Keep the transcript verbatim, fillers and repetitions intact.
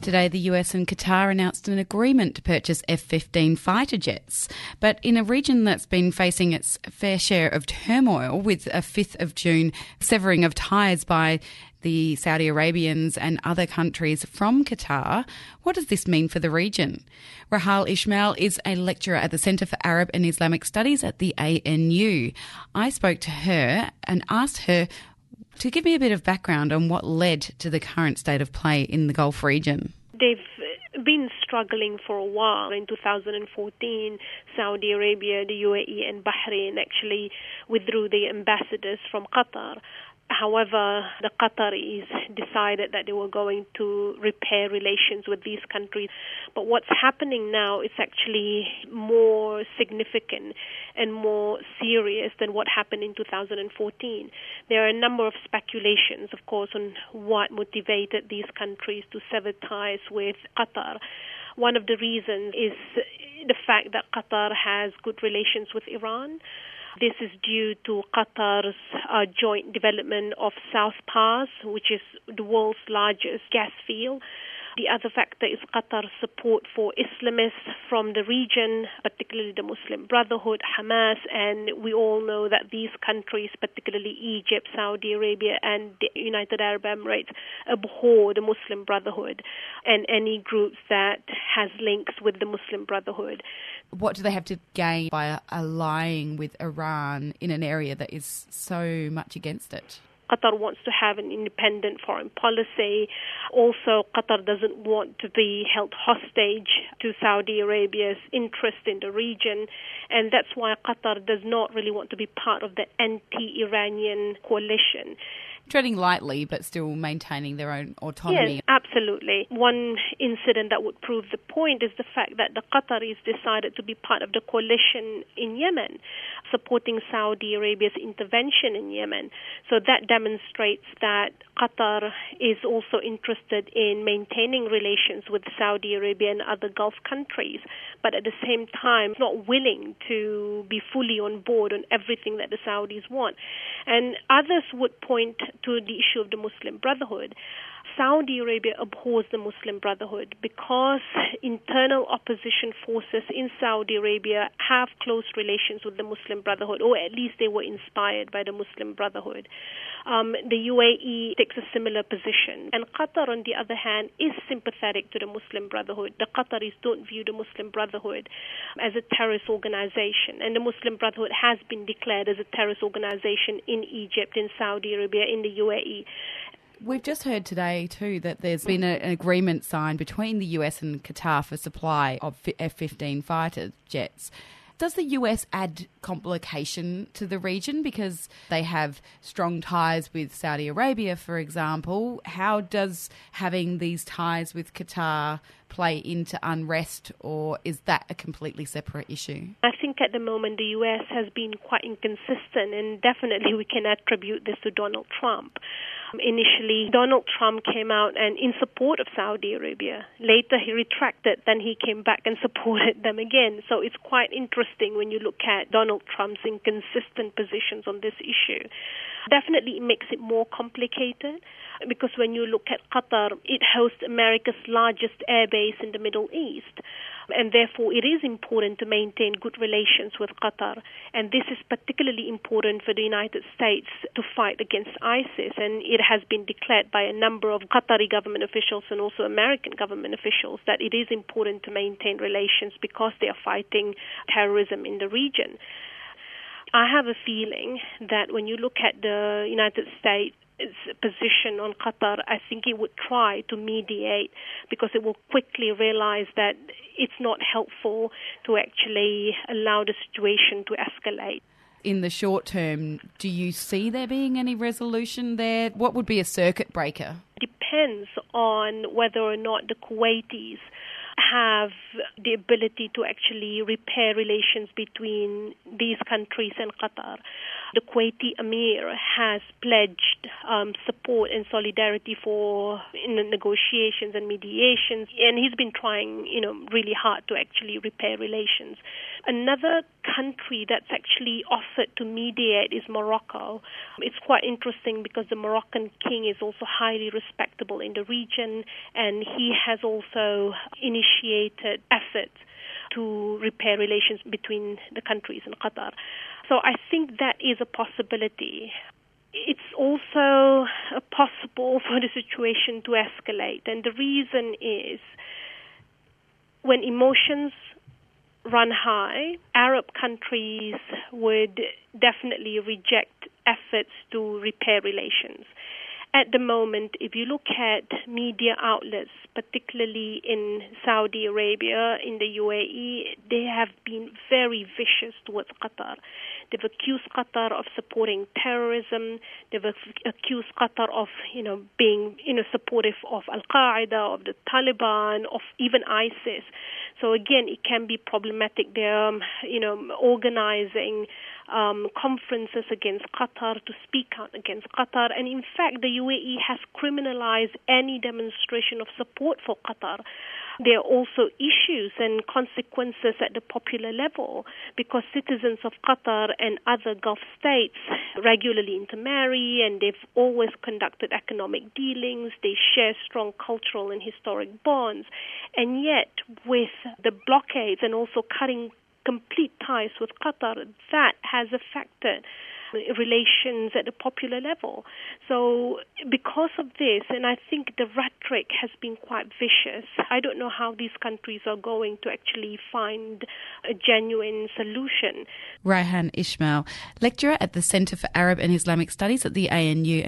Today, the U S and Qatar announced an agreement to purchase F fifteen fighter jets. But in a region that's been facing its fair share of turmoil, with a fifth of June severing of ties by the Saudi Arabians and other countries from Qatar, what does this mean for the region? Rahal Ismail is a lecturer at the Centre for Arab and Islamic Studies at the A N U. I spoke to her and asked her to give me a bit of background on what led to the current state of play in the Gulf region. They've been struggling for a while. In two thousand fourteen, Saudi Arabia, the U A E and Bahrain actually withdrew the ambassadors from Qatar. However, the Qataris decided that they were going to repair relations with these countries. But what's happening now is actually more significant and more serious than what happened in two thousand fourteen. There are a number of speculations, of course, on what motivated these countries to sever ties with Qatar. One of the reasons is the fact that Qatar has good relations with Iran. This is due to Qatar's uh, joint development of South Pars, which is the world's largest gas field. The other factor is Qatar's support for Islamists from the region, particularly the Muslim Brotherhood, Hamas, and we all know that these countries, particularly Egypt, Saudi Arabia, and the United Arab Emirates, abhor the Muslim Brotherhood and any groups that has links with the Muslim Brotherhood. What do they have to gain by allying with Iran in an area that is so much against it? Qatar wants to have an independent foreign policy. Also, Qatar doesn't want to be held hostage to Saudi Arabia's interest in the region. And that's why Qatar does not really want to be part of the anti-Iranian coalition. Treading lightly, but still maintaining their own autonomy. Yes, absolutely. One incident that would prove the point is the fact that the Qataris decided to be part of the coalition in Yemen, supporting Saudi Arabia's intervention in Yemen. So that demonstrates that Qatar is also interested in maintaining relations with Saudi Arabia and other Gulf countries, but at the same time not willing to be fully on board on everything that the Saudis want. And others would point to the issue of the Muslim Brotherhood. Saudi Arabia abhors the Muslim Brotherhood because internal opposition forces in Saudi Arabia have close relations with the Muslim Brotherhood, or at least they were inspired by the Muslim Brotherhood. Um, the U A E takes a similar position. And Qatar, on the other hand, is sympathetic to the Muslim Brotherhood. The Qataris don't view the Muslim Brotherhood as a terrorist organization. And the Muslim Brotherhood has been declared as a terrorist organization in Egypt, in Saudi Arabia, in the U A E. We've just heard today too that there's been a, an agreement signed between the U S and Qatar for supply of F fifteen fighter jets. Does the U S add complication to the region because they have strong ties with Saudi Arabia, for example? How does having these ties with Qatar play into unrest, or is that a completely separate issue? I think at the moment the U S has been quite inconsistent, and definitely we can attribute this to Donald Trump. Initially, Donald Trump came out and in support of Saudi Arabia. Later, he retracted. Then he came back and supported them again. So it's quite interesting when you look at Donald Trump's inconsistent positions on this issue. Definitely, it makes it more complicated because when you look at Qatar, it hosts America's largest airbase in the Middle East. And therefore, it is important to maintain good relations with Qatar. And this is particularly important for the United States to fight against ISIS. And it has been declared by a number of Qatari government officials and also American government officials that it is important to maintain relations because they are fighting terrorism in the region. I have a feeling that when you look at the United States, its position on Qatar, I think it would try to mediate because it will quickly realize that it's not helpful to actually allow the situation to escalate. In the short term, do you see there being any resolution there? What would be a circuit breaker? Depends on whether or not the Kuwaitis have the ability to actually repair relations between these countries and Qatar. The Kuwaiti Emir has pledged um, support and solidarity for in the negotiations and mediations, and he's been trying, you know, really hard to actually repair relations. Another country that's actually offered to mediate is Morocco. It's quite interesting because the Moroccan king is also highly respectable in the region, and he has also initiated efforts to repair relations between the countries in Qatar. So I think that is a possibility. It's also possible for the situation to escalate, and the reason is when emotions run high, Arab countries would definitely reject efforts to repair relations. At the moment, if you look at media outlets, particularly in Saudi Arabia, in the U A E, they have been very vicious towards Qatar. They've accused Qatar of supporting terrorism. They've accused Qatar of, you know, being, you know, supportive of Al-Qaeda, of the Taliban, of even ISIS. So again, it can be problematic. They're, um, you know, organizing um, conferences against Qatar to speak out against Qatar. And in fact, the U A E has criminalized any demonstration of support for Qatar. There are also issues and consequences at the popular level because citizens of Qatar and other Gulf states regularly intermarry, and they've always conducted economic dealings. They share strong cultural and historic bonds. And yet, with the blockades and also cutting complete ties with Qatar, that has affected relations at the popular level. So because of this, and I think the rhetoric has been quite vicious, I don't know how these countries are going to actually find a genuine solution. Raihan Ismail, lecturer at the Centre for Arab and Islamic Studies at the A N U.